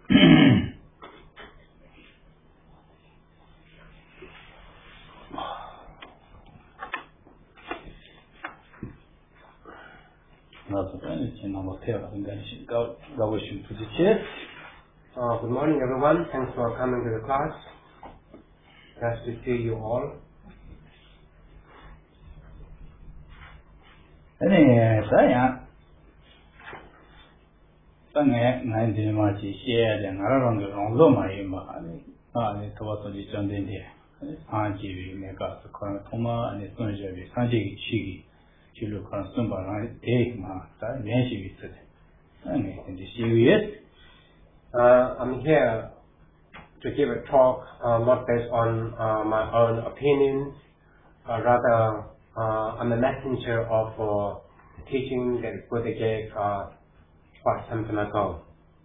Good morning, everyone. Thanks for coming to the class. Nice to see you all. I'm here to give a talk not based on my own opinions, rather I'm a messenger of teaching that Buddha gave quite some time ago.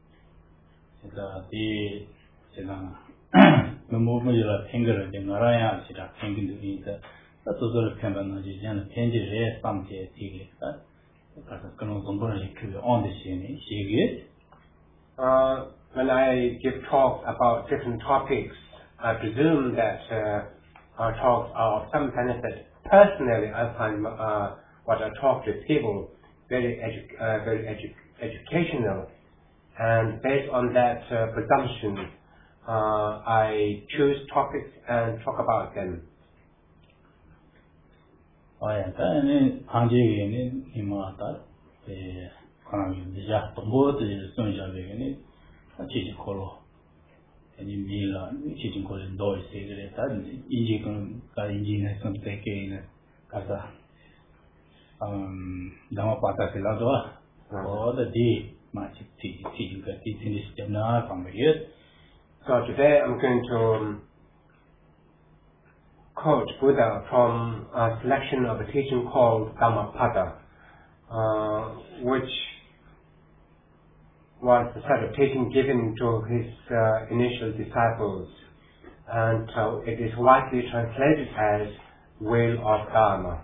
When I give talks about different topics, I presume that our talks are of some benefit. Personally, I find what I talk to people very educational, and based on that presumption, I choose topics and talk about them. So today I'm going to quote Buddha from a selection of a teaching called Dhammapada, which was the set of teaching given to his initial disciples, and it is widely translated as Wheel of Dharma.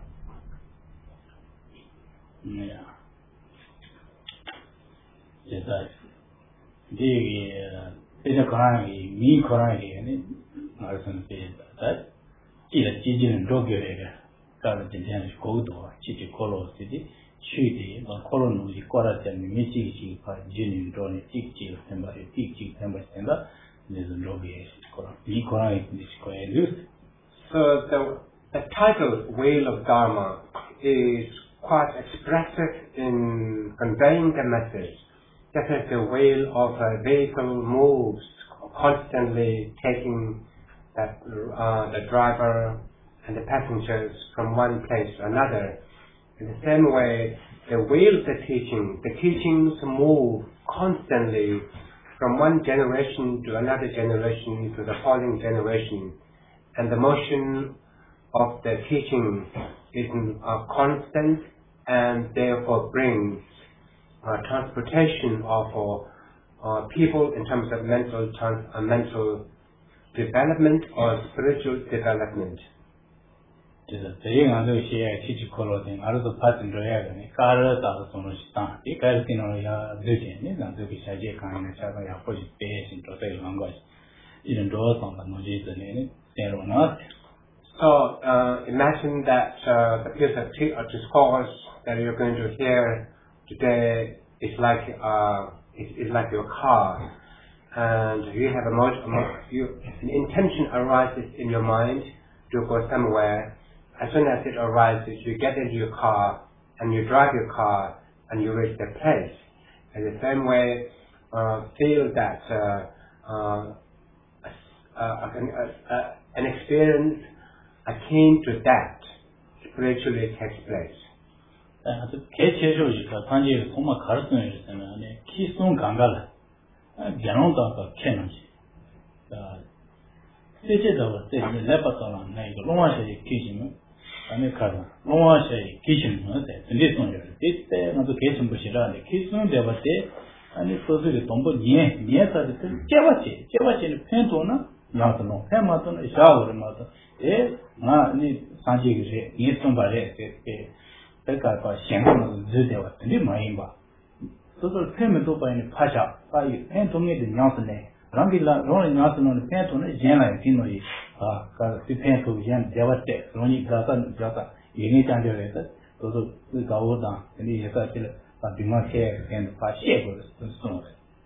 So the title Wheel of Dharma is quite expressive in conveying the message. Just as the wheel of a vehicle moves constantly, taking the driver and the passengers from one place to another. In the same way, the wheel of the teachings move constantly from one generation to another generation to the following generation, and the motion of the teaching is constant and therefore brings transportation of people in terms of mental development or spiritual development. So imagine that the piece of discourse that you're going to hear today is like your car, and you have an intention arises in your mind to go somewhere. As soon as it arises, you get into your car and you drive your car and you reach the place. In the same way, feel that an experience akin to that spiritually takes place. So so payment to buy in Pasha, by and to me the Nelson. Rangila, rolling Nelson on the pen to Jana, Pinoy, the pen to Jan Devate, Roni Jata, you need to underrate. So we go down and he has a demand here and Pasha was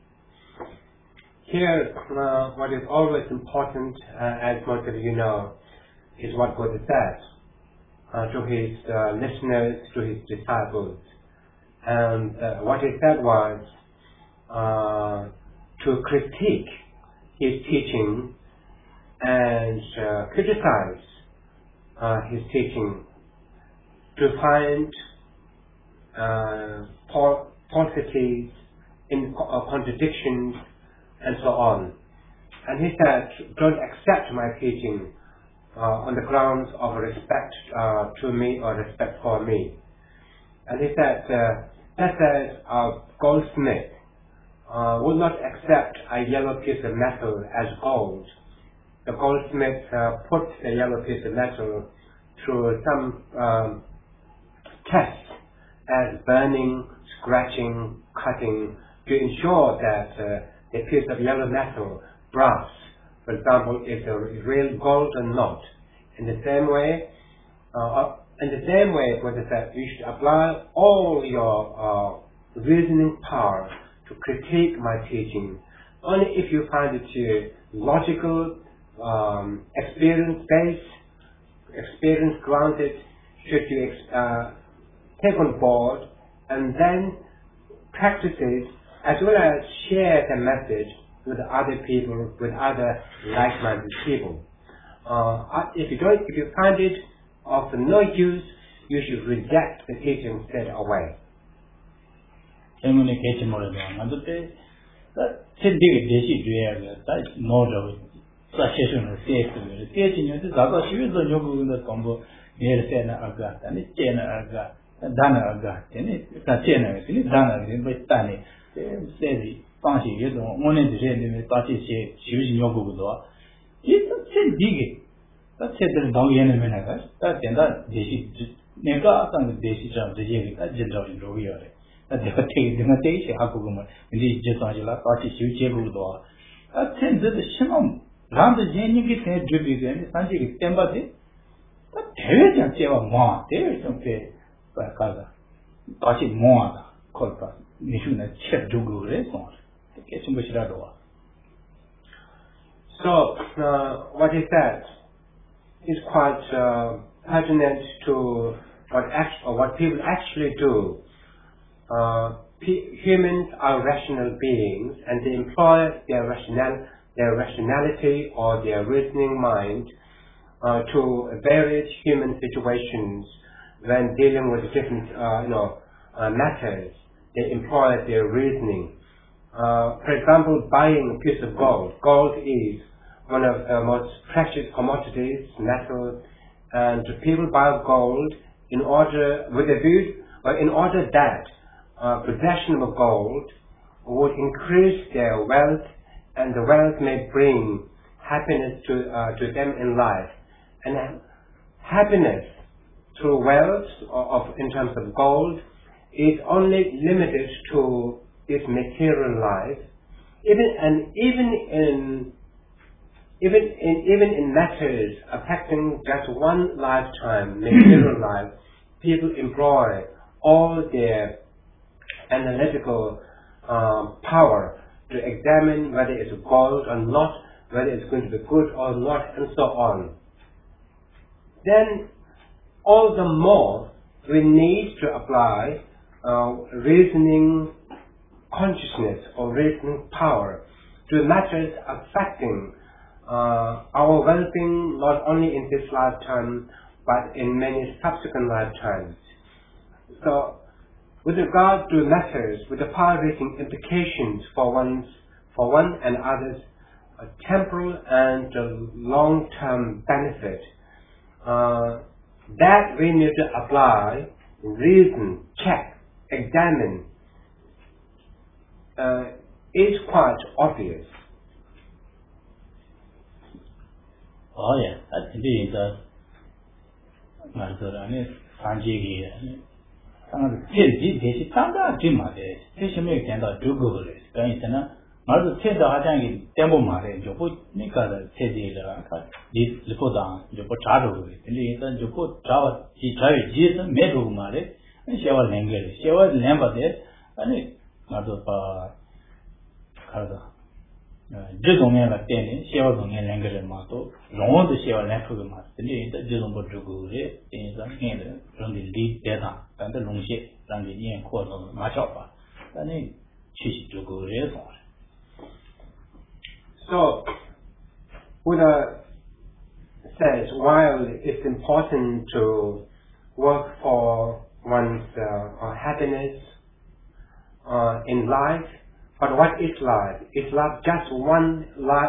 Here, what is always important, as most of you know, is what God said to his listeners, to his disciples. And what he said was to critique his teaching and criticize his teaching, to find falsities, contradictions, and so on. And he said, don't accept my teaching on the grounds of respect to me or respect for me. And he said, just as a goldsmith would not accept a yellow piece of metal as gold, the goldsmith puts the yellow piece of metal through some tests as burning, scratching, cutting, to ensure that a piece of yellow metal, brass, for example, is a real gold or not. In the same way, what is that? You should apply all your reasoning power to critique my teaching. Only if you find it logical, experience-based, experience-grounded, should you take on board and then practice it, as well as share the message with other people, with other like-minded people. If you find it of no use, you should reject the teaching straight away. Communication more than that model suggestion of safety. Teaching is other shoes on your Google the combo near Sena Aga, and it's Jena Aga, and Dana Aga, and it's a Jena, it's Dana, but Tani. Steady, fancy, you don't want to say the party using your Google. It's a dig. That's it, the dog enemy. That's that never and the basic of the year. That's just out in the real. That they take the imitation of Hakuma, and this just on your party huge Google. That's it, the sham. Round the Jenny gets a dribble and Sanji Tembati. But there is a Java more, there is some pay by Kaza. Party more called. So, what he said is quite pertinent to what people actually do. Humans are rational beings, and they employ their rationality or their reasoning mind to various human situations when dealing with different matters. They employ their reasoning. For example, buying a piece of gold. Gold is one of the most precious commodities, metals, and people buy gold in order that possession of gold would increase their wealth, and the wealth may bring happiness to them in life. And happiness through wealth in terms of gold is only limited to this material life. Even in matters affecting just one lifetime, material life, people employ all their analytical power to examine whether it's gold or not, whether it's going to be good or not, and so on. Then all the more we need to apply reasoning consciousness or reasoning power to matters affecting our well-being, not only in this lifetime but in many subsequent lifetimes. So, with regard to matters with the far-reaching implications for one and others, a temporal and long-term benefit, that we need to apply, reason, check, examine, is quite obvious. Oh yeah, that's indeed the Sanji 대시 탄다 dimade 세심에 된다 두고를 그러니까 말도 세다 하장이 템보 말에 저거 니까다 세지라 이 리포다 저거 자로 근데 일단 저거 자와 이 자위 지에서 매도 말에 쉐와 랭게 쉐와 랭바데 아니 말도 봐 가다 제동에가 때네 쉐와 동에 랭게를 마도 용어도 쉐와 랭크가 맞는데 일단 제동버 두고를 인상 해는 그런 리 대다 근데 농시让你念扩容马小吧但是其实这个也懂 So Buddha says while it's important to work for one's happiness in life, but what is life? Is life just one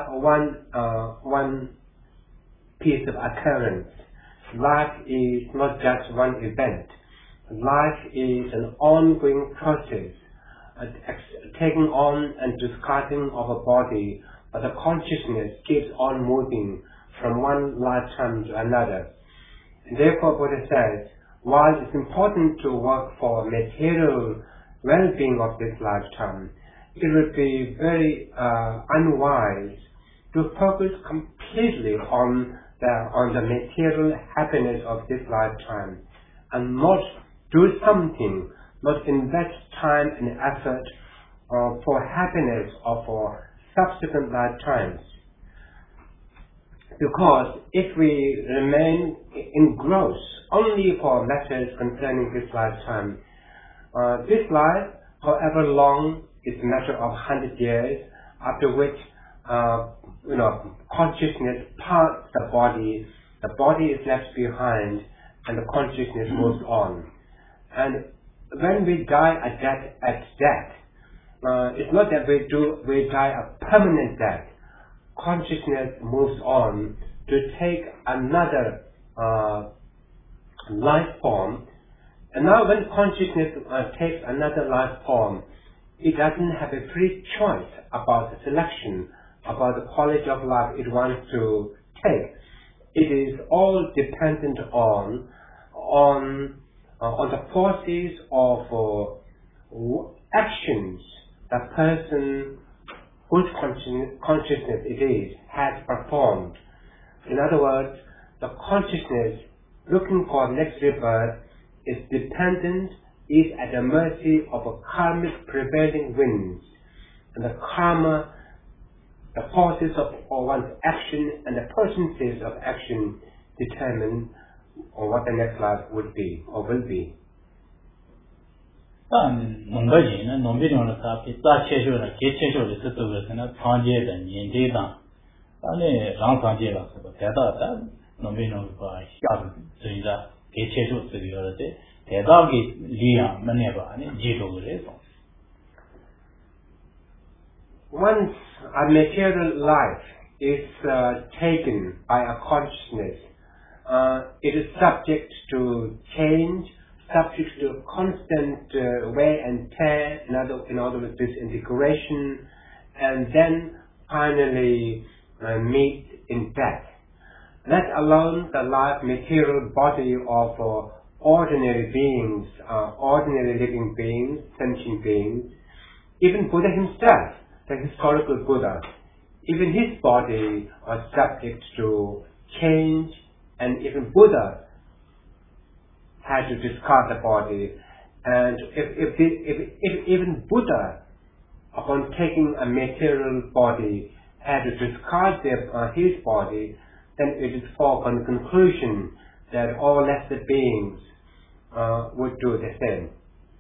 piece of occurrence? Life is not just one event. Life is an ongoing process, taking on and discarding of a body, but the consciousness keeps on moving from one lifetime to another. And therefore, Buddha says, while it's important to work for material well-being of this lifetime, it would be very unwise to focus completely on the material happiness of this lifetime and not do something, not invest time and effort for happiness or for subsequent lifetimes. Because if we remain engrossed only for matters concerning this lifetime, this life, however long, is a matter of 100 years, after which consciousness parts the body is left behind, and the consciousness moves on. And when we die at death, it's not that we die a permanent death. Consciousness moves on to take another life form. And now when consciousness takes another life form, it doesn't have a free choice about the selection, about the quality of life it wants to take. It is all dependent on the forces of actions the person whose consciousness it is has performed. In other words, the consciousness looking for next rebirth is dependent, is at the mercy of a karmic prevailing winds, and the karma, the forces of one's action and the potencies of action determine what the next life would be or will be. Once a material life is taken by a consciousness, it is subject to change, subject to constant wear and tear, in other words, disintegration, and then finally meet in death. Let alone the life material body of ordinary beings, ordinary living beings, sentient beings, even Buddha himself, the historical Buddha, even his body was subject to change, and even Buddha had to discard the body. And if even Buddha, upon taking a material body, had to discard his body, then it is foregone conclusion that all lesser beings would do the same.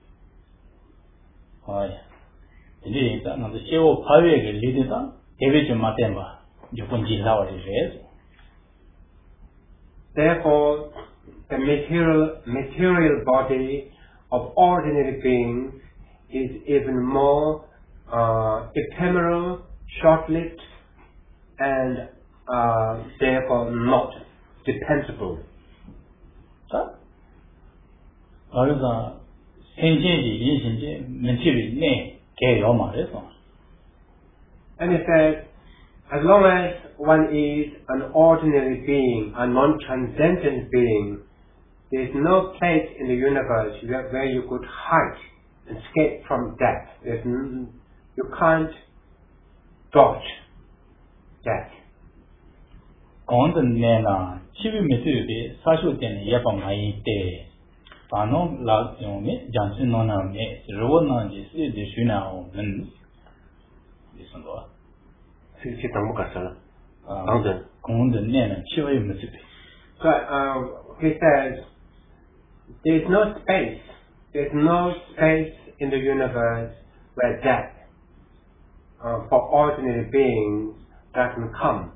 Therefore, the material body of ordinary beings is even more ephemeral, short-lived, and therefore not dependable. And it says, as long as one is an ordinary being, a non-transcendent being, There is no place in the universe where you could hide and escape from death. You can't dodge death. 讲的呢，七月没对的，啥时候点也帮买一点，反正老用的，讲是弄那没，如果呢就是的需要我们，你说多， 是等不可了。 讲的呢，七月没对的。 So he says, there is no space. There is no space in the universe where death for ordinary beings doesn't come.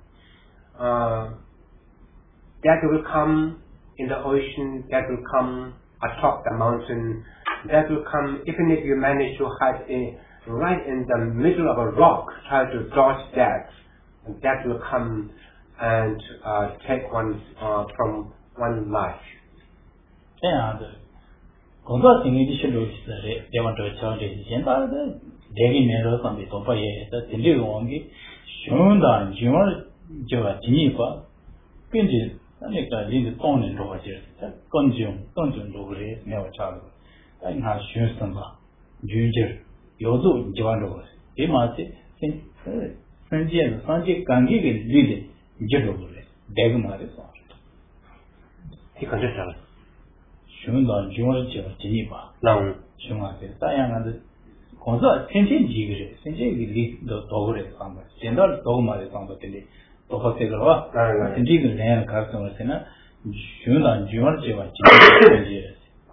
That will come in the ocean, that will come atop the mountain, that will come even if you manage to hide right in the middle of a rock, try to dodge that, and that will come and take one from one life. 这样的，工作经历的些东西是台湾这条的，现在的这个年头上面都不也，这真的我们熊的熊就经历过，并且那个人的当年多些，这更重多个没有差的，但你看熊什么，牛节有做你就完了，起码是三界感觉的绿的，你就多了，这个嘛的说， 你看这啥了？ 熊的熊就经历吧， 能熊啊，这样的。工作天天几个人，现在里都多个人上班，现在多嘛的上班这里多好些个了吧？现在个人开始什么现在，熊的熊儿就话经济。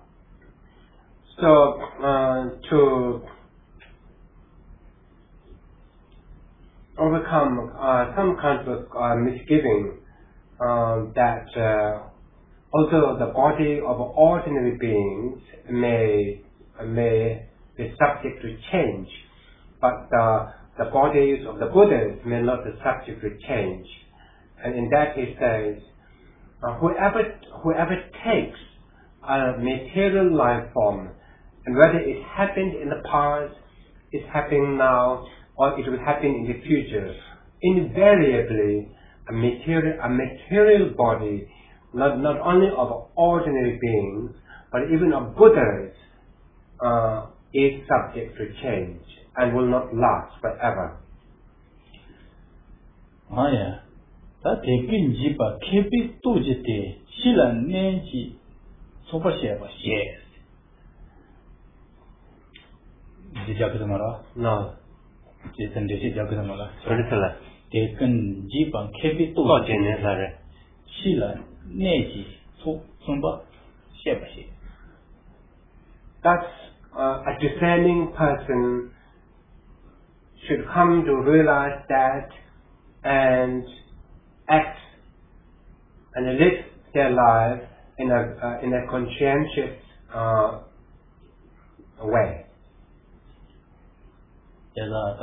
So to overcome some kinds of misgiving that although the body of ordinary beings may be subject to change, but the bodies of the Buddhas may not be subject to change. And in that he says, whoever takes a material life form, and whether it happened in the past, is happening now, or it will happen in the future, invariably a material body, not only of ordinary beings, but even of Buddhas, is subject to change and will not last forever. 哎呀，他这个你把开笔多一点，虽然年纪从不写吧写，你讲什么了 ？No， 这真的是讲什么了？ 说的是了。 这跟你把开笔多多少年来着？ 虽然年纪从不写吧写。 That's a discerning person should come to realize that and act and live their life in a conscientious way. 这个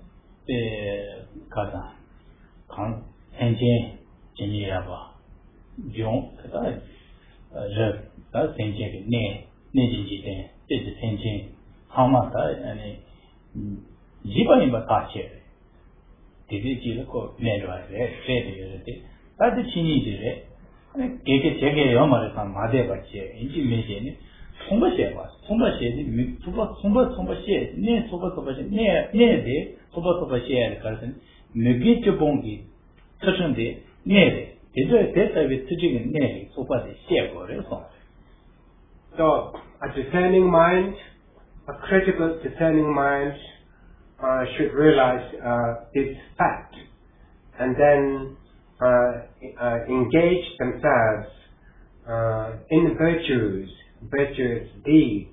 看啥？看天天经历了吧？用人天天的年纪几天，这是天天，好嘛？一般大些的，这个个年来的，这的，但是今年的，这个要么的上马代吧些，已经没些呢，从不写吧，从不写的，从不写，年从不写，年的从不写的，可是每个就帮的，出生的年的，这为自己的年的从不的写过的上。 So a discerning mind, a critical discerning mind, should realize this fact, and then engage themselves in virtuous deeds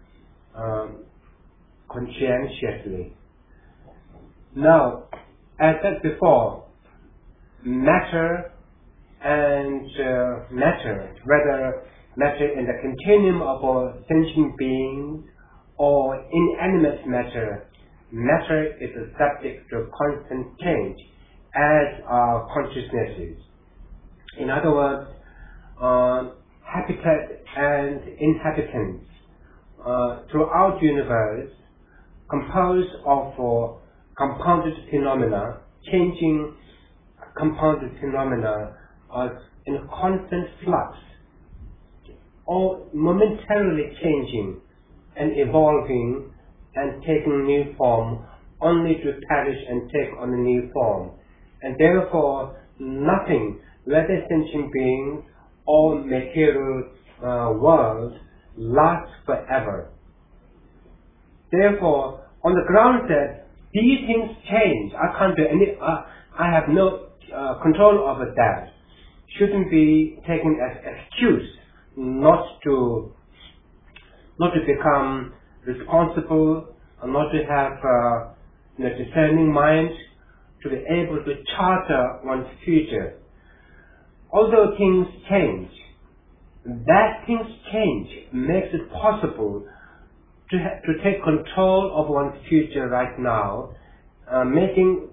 conscientiously. Now, as said before, matter and matter, whether matter in the continuum of sentient beings or inanimate matter, matter is subject to constant change, as are consciousnesses. In other words, habitat and inhabitants throughout the universe composed of compounded phenomena, changing compounded phenomena are in constant flux. all momentarily changing and evolving and taking new form, only to perish and take on a new form. And therefore, nothing, whether sentient beings or material world, lasts forever. Therefore, on the ground that these things change, I can't do any, I have no control over that, shouldn't be taken as excuse not to become responsible, or not to have a discerning mind, to be able to charter one's future. Although things change, that things change makes it possible to take control of one's future right now, making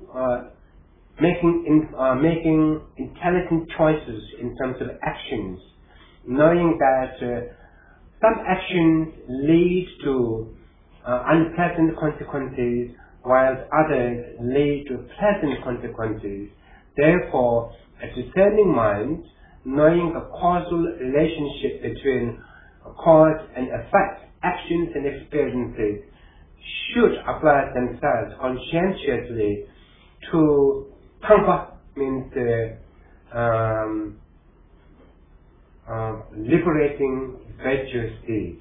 intelligent choices in terms of actions, knowing that some actions lead to unpleasant consequences, while others lead to pleasant consequences. Therefore, a discerning mind, knowing the causal relationship between cause and effect, actions and experiences, should apply themselves conscientiously to conquer, means liberating virtuous deeds.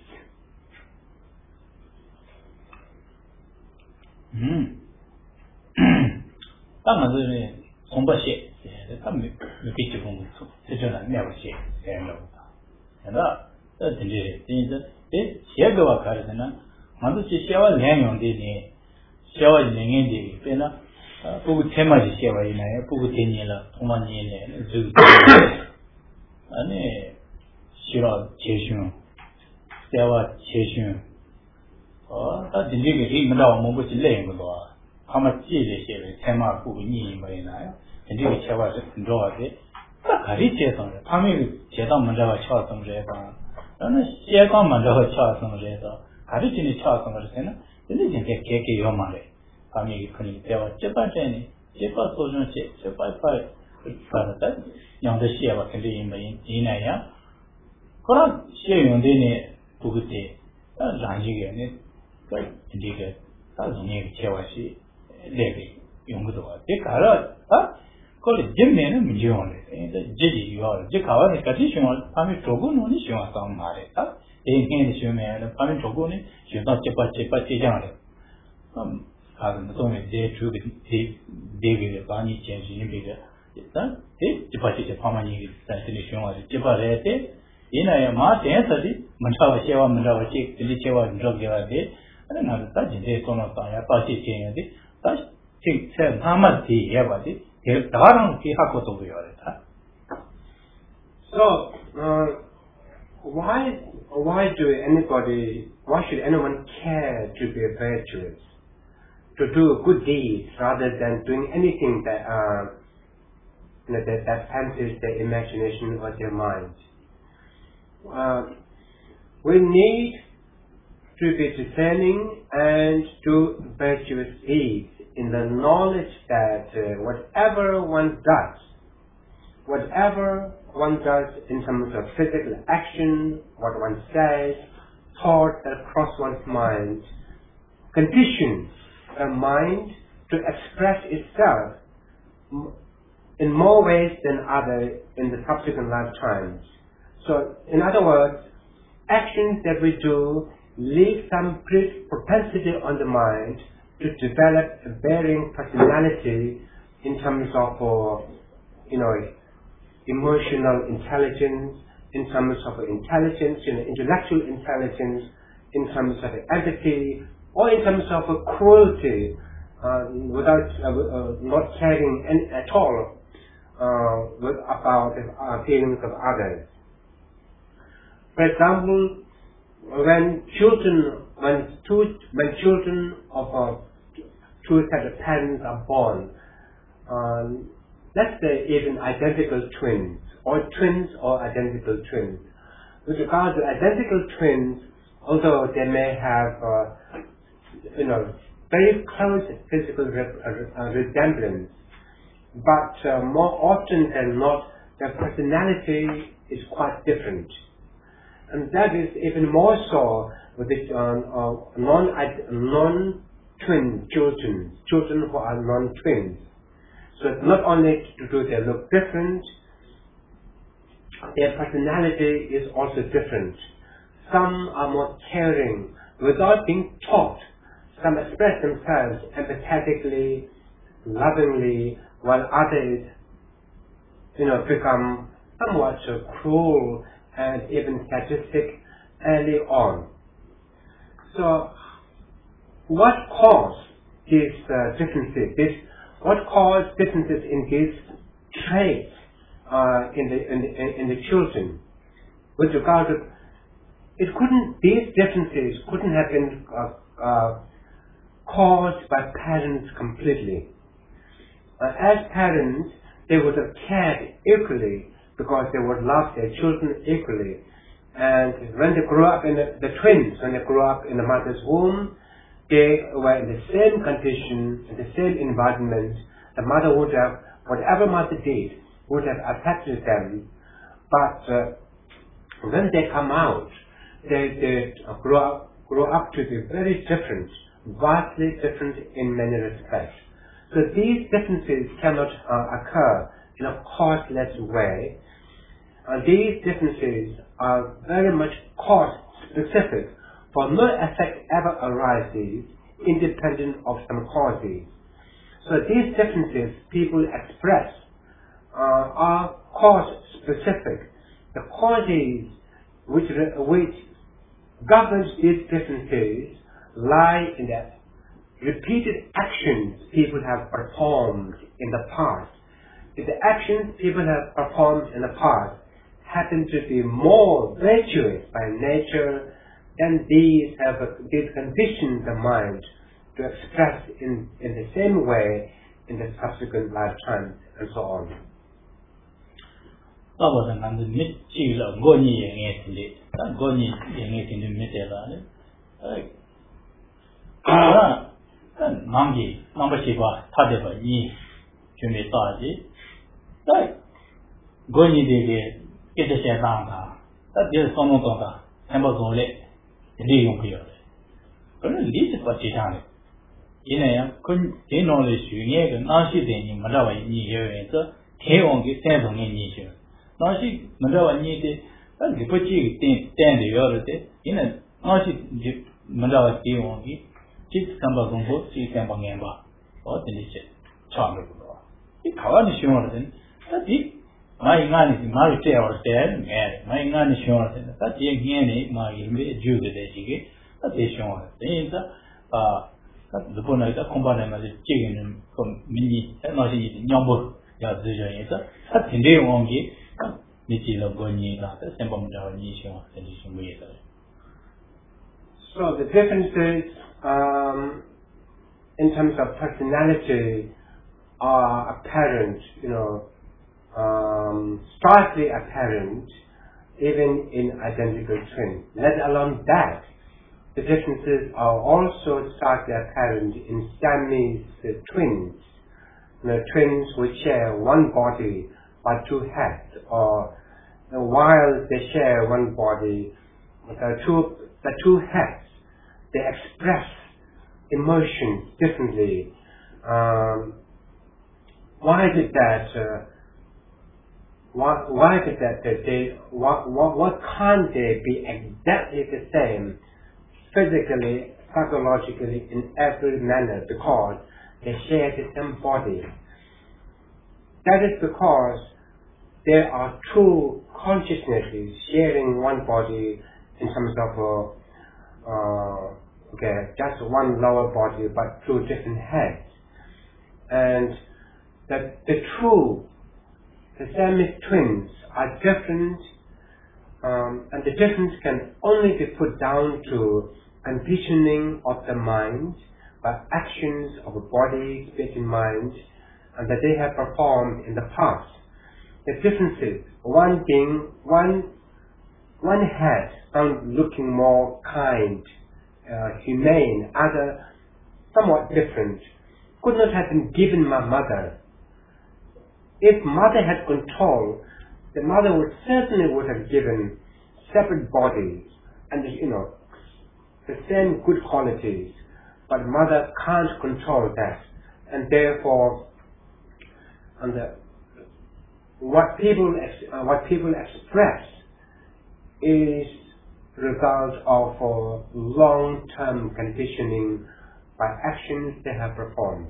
So, why should anyone care to be virtuous, to do good deeds rather than doing anything that that fancies their imagination or their mind? We need to be discerning and do virtuous deeds in the knowledge that whatever one does in terms of physical action, what one says, thought that cross one's mind, conditions a mind to express itself in more ways than others in the subsequent lifetimes. So, in other words, actions that we do leave some propensity on the mind to develop a varying personality in terms of, emotional intelligence, in terms of intelligence, intellectual intelligence, in terms of empathy, or in terms of cruelty, without not caring at all about the feelings of others. For example, when children of two sets of parents are born, let's say even identical twins, or twins or identical twins. With regard to identical twins, although they may have very close physical resemblance, but more often than not, their personality is quite different. And that is even more so with the non-twin children who are non-twins. So it's not only to do they look different, their personality is also different. Some are more caring without being taught. Some express themselves empathetically, lovingly, while others, become somewhat cruel and even sadistic early on. So, what caused these differences? What caused differences in these traits in the children? With regard to, these differences couldn't have been caused by parents completely. As parents, they would have cared equally because they would love their children equally. And when they grew up the twins, when they grew up in the mother's womb, they were in the same condition, in the same environment. The mother would have, whatever mother did, would have affected them. But when they come out, they grow up to be very different, vastly different in many respects. So these differences cannot occur in a causeless way. These differences are very much cause-specific, for no effect ever arises independent of some causes. So these differences people express are cause-specific. The causes which governs these differences lie in the repeated actions people have performed in the past. If the actions people have performed in the past happen to be more virtuous by nature, then these condition the mind to express in the same way in the subsequent lifetimes and so on. So the differences in terms of personality are apparent, starkly apparent, even in identical twins. Let alone that, the differences are also starkly apparent in Siamese twins. Twins which share one body but two heads, or while they share one body, the two heads, they express emotions differently. Why did that? Why did that? What can't they be exactly the same, physically, psychologically, in every manner? Because they share the same body. That is because there are two consciousnesses sharing one body in terms of just one lower body but two different heads. And that the Siamese twins are different, and the difference can only be put down to conditioning of the mind by actions of a body, spirit, and mind, and that they have performed in the past. The differences, one being one head found looking more kind, humane, other somewhat different, could not have been given my mother. If mother had control, the mother would have given separate bodies and the same good qualities, but mother can't control that, and therefore, what people express is the result of long-term conditioning by actions they have performed.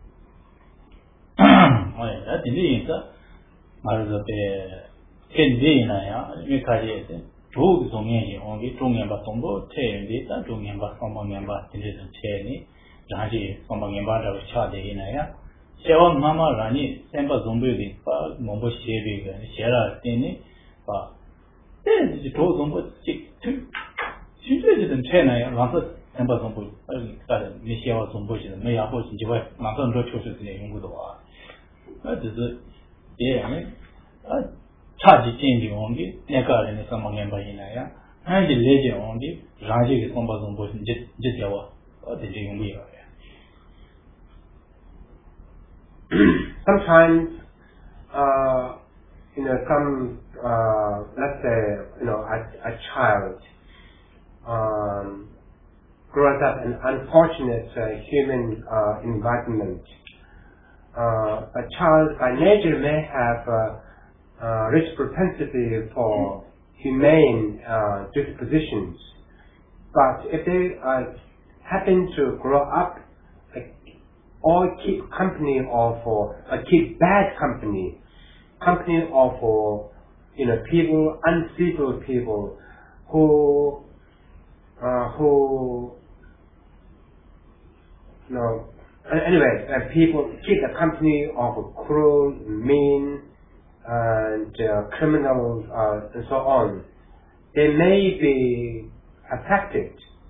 Sometimes, let's say, a child grows up in unfortunate human environment. A child by nature may have a rich propensity for humane dispositions, but if they happen to grow up or keep company of keep bad company of people, uncivil people who people keep the company of cruel, mean, and criminals and so on. They may be affected.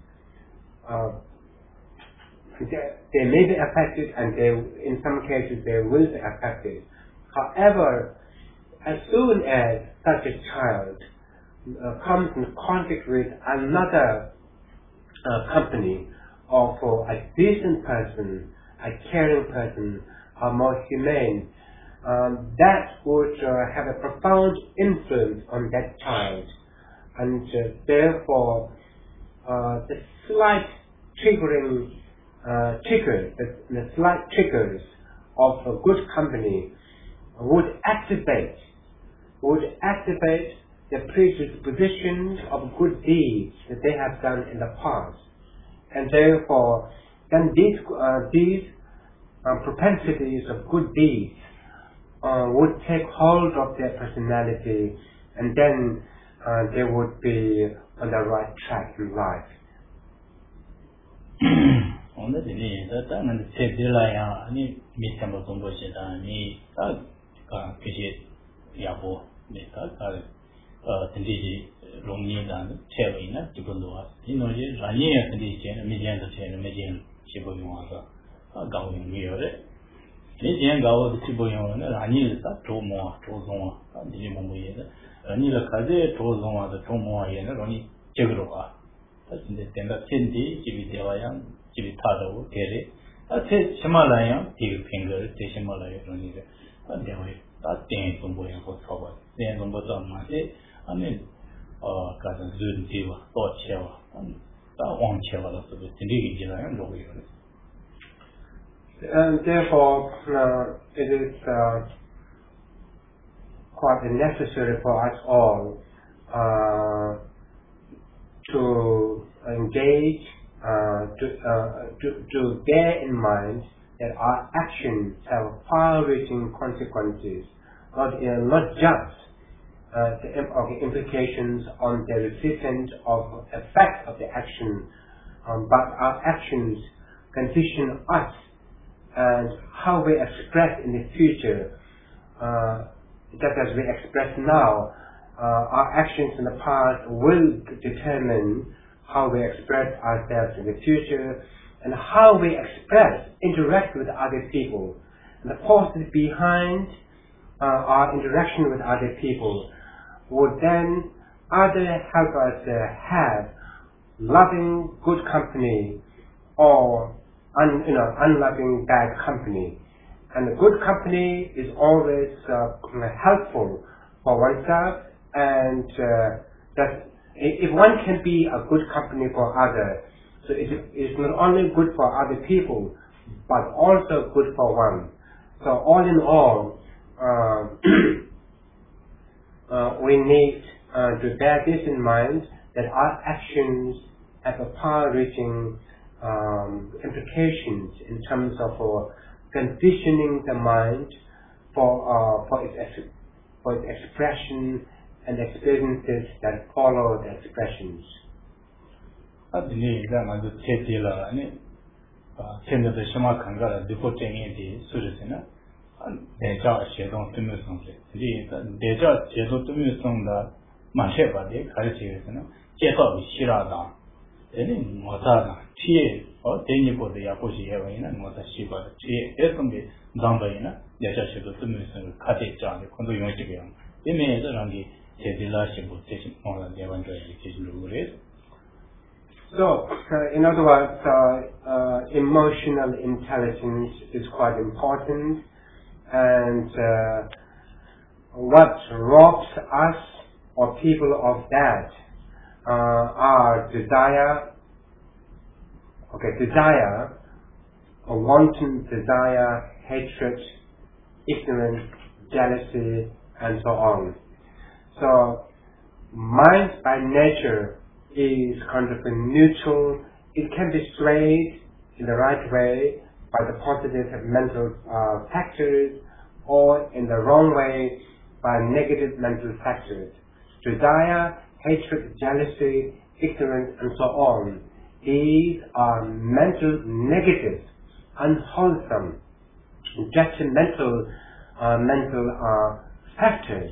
They may be affected, and in some cases they will be affected. However, as soon as such a child comes in contact with another company of a decent person, a caring person, a more humane, that would have a profound influence on that child, and therefore the slight triggers of a good company would activate the predispositions of good deeds that they have done in the past, and therefore then these propensities of good deeds would take hold of their personality, and then they would be on the right track in life. And therefore, it is quite necessary for us all to engage, to bear in mind that our actions have far-reaching consequences, not just the implications on the recipient of the effect of the action, but our actions condition us, and how we express in the future, just as we express now, our actions in the past will determine how we express ourselves in the future, and how we interact with other people. And the forces behind our interaction with other people would then either help us have loving good company or unloving bad company. And a good company is always helpful for oneself, and that if one can be a good company for others, so it is not only good for other people, but also good for one. So all in all, we need to bear this in mind, that our actions have a far-reaching implications in terms of conditioning the mind for its expression and experiences that follow the expressions. So, in other words, emotional intelligence is quite important, and what robs us or people of that are desire, a wanton desire, hatred, ignorance, jealousy, and so on. So, mind by nature is kind of a neutral. It can be swayed in the right way by the positive mental factors, or in the wrong way by negative mental factors. Desire, hatred, jealousy, ignorance, and so on. These are mental negative, unwholesome, detrimental mental factors.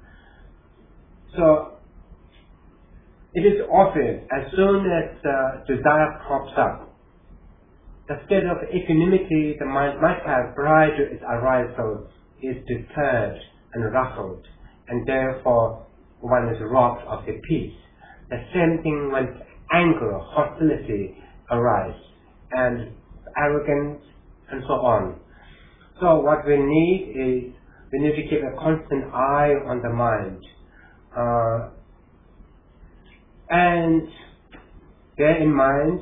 So it is obvious, as soon as desire crops up, the state of equanimity the mind might have prior to its arisal is disturbed and ruffled, and therefore one is robbed of the peace. The same thing when anger, hostility arise, and arrogance, and so on. So what we need is, we need to keep a constant eye on the mind, and bear in mind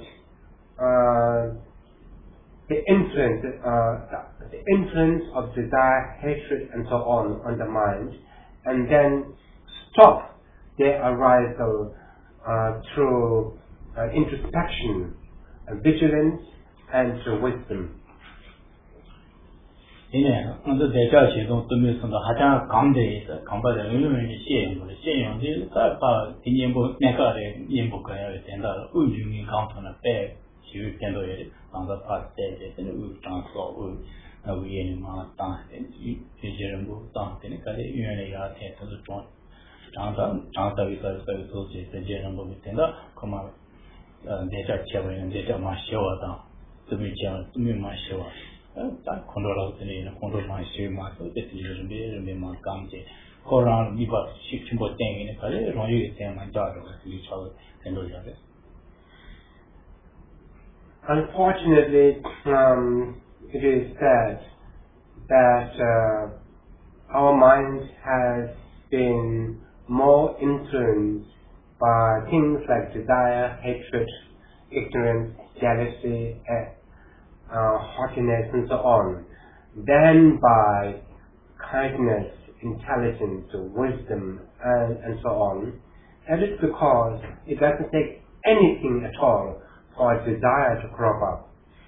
the influence of desire, hatred, and so on the mind, and then stop their arisal through introspection, vigilance, and wisdom. Unfortunately, it is said that our mind has been more influenced by things like desire, hatred, ignorance, jealousy, haughtiness, and so on, than by kindness, intelligence, wisdom, and so on. That is because it doesn't take anything at all for a desire to crop up.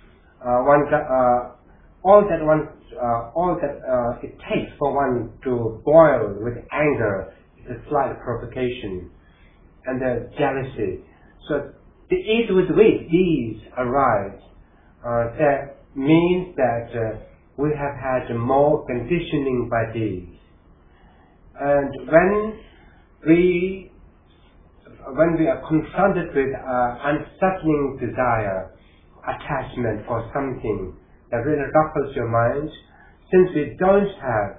All that it takes for one to boil with anger is a slight provocation and the jealousy. So the ease with which these arise, that means that we have had more conditioning by these. And when we are confronted with unsettling desire, attachment for something that really ruffles your mind, since we don't have,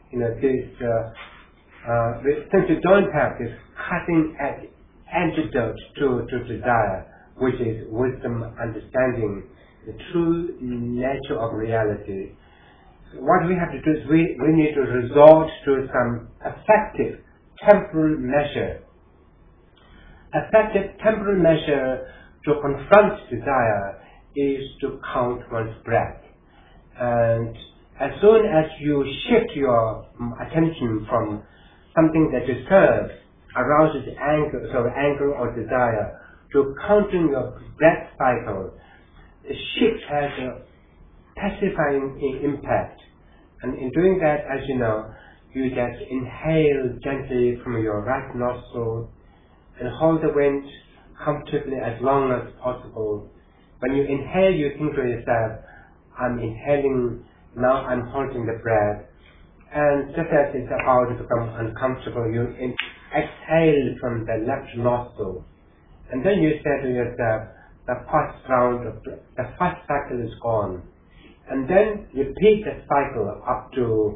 this cutting-edge antidote to desire, which is wisdom, understanding the true nature of reality. What we have to do is we need to resort to some effective temporal measure effective temporary measure to confront desire is to count one's breath. And as soon as you shift your attention from something that disturbs, arouses anger or desire, to counting your breath cycle, the shift has a pacifying impact. And in doing that, as you know, you just inhale gently from your right nostril and hold the wind comfortably as long as possible. When you inhale, you think to yourself, I'm inhaling, now I'm holding the breath. And just as it's about to become uncomfortable, you exhale from the left nostril. And then you say to yourself, the first cycle is gone. And then repeat the cycle up to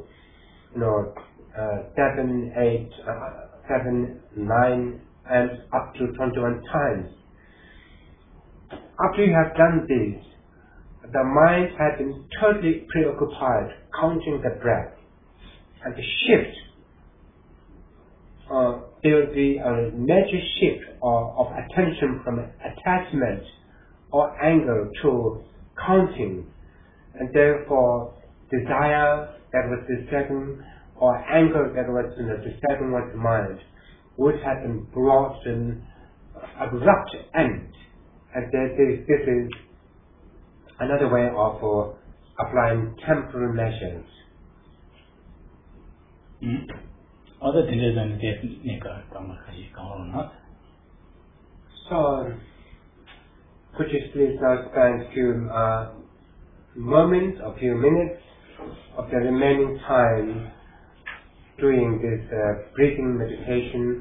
7, 8, 7, 9, and up to 21 times. After you have done this, the mind has been totally preoccupied counting the breath. And the shift, there will be a major shift of attention from attachment or anger to counting. And therefore, desire that was disturbing or anger that was disturbing one's mind would have been brought to an abrupt end. And this is another way of applying temporary measures. Other things than So, could you please now spend a few moments, a few minutes of the remaining time doing this breathing meditation.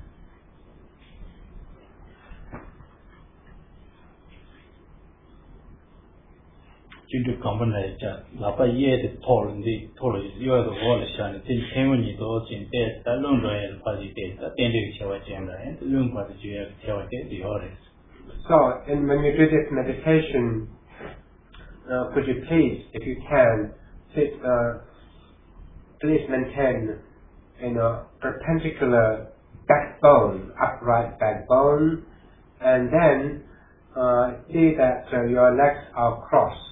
Due to common nature, Lapa Yet told the Tories, you are the Wallishan, till Hemony those in death, the Lundra Party, the Tendy Shower Chamber, and the Lung Party Shower, the Horace. So, and when you do this meditation, could you please, if you can, please maintain perpendicular backbone, upright backbone, and then see that your legs are crossed,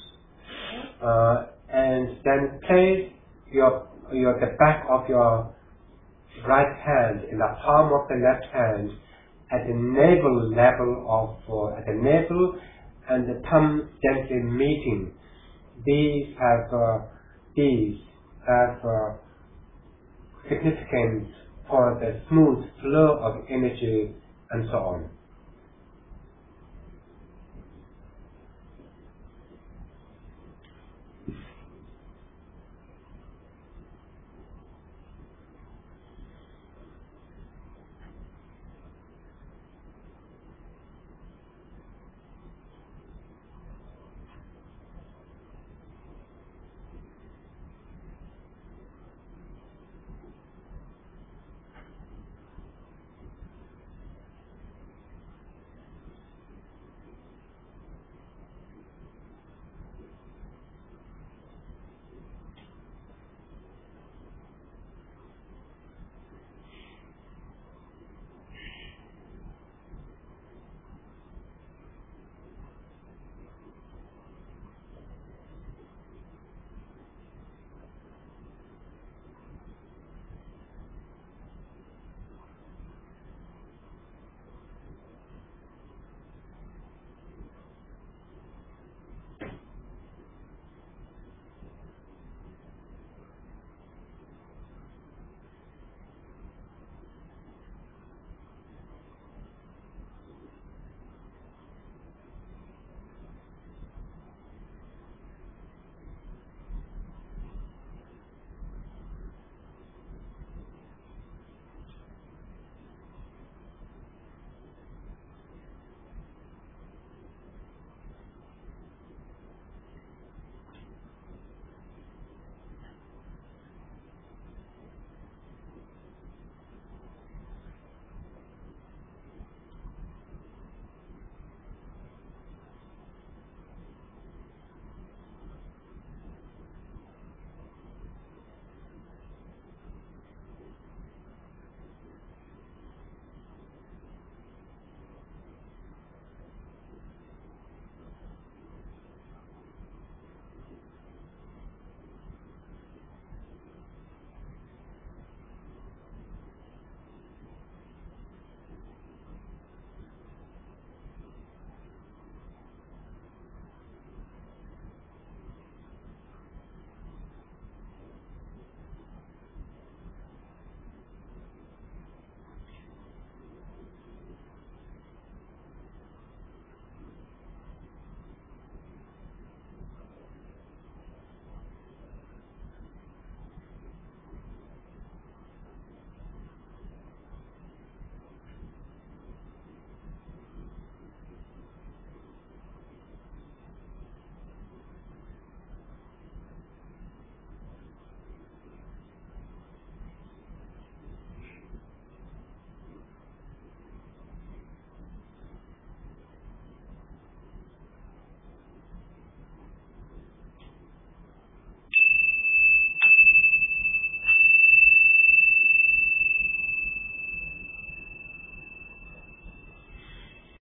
and then place the back of your right hand in the palm of the left hand at the navel level at the navel, and the thumb gently meeting. These have significance for the smooth flow of energy and so on.